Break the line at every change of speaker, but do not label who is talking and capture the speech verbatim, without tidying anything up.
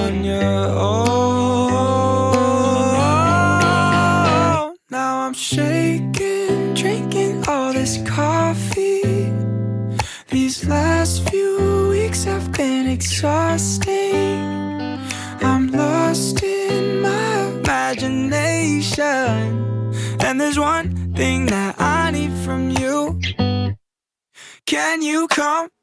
on your own. Now I'm shaking, drinking all this coffee. These last few weeks have been exhausting. I'm lost in my imagination, and there's one thing that I need from you. Can you come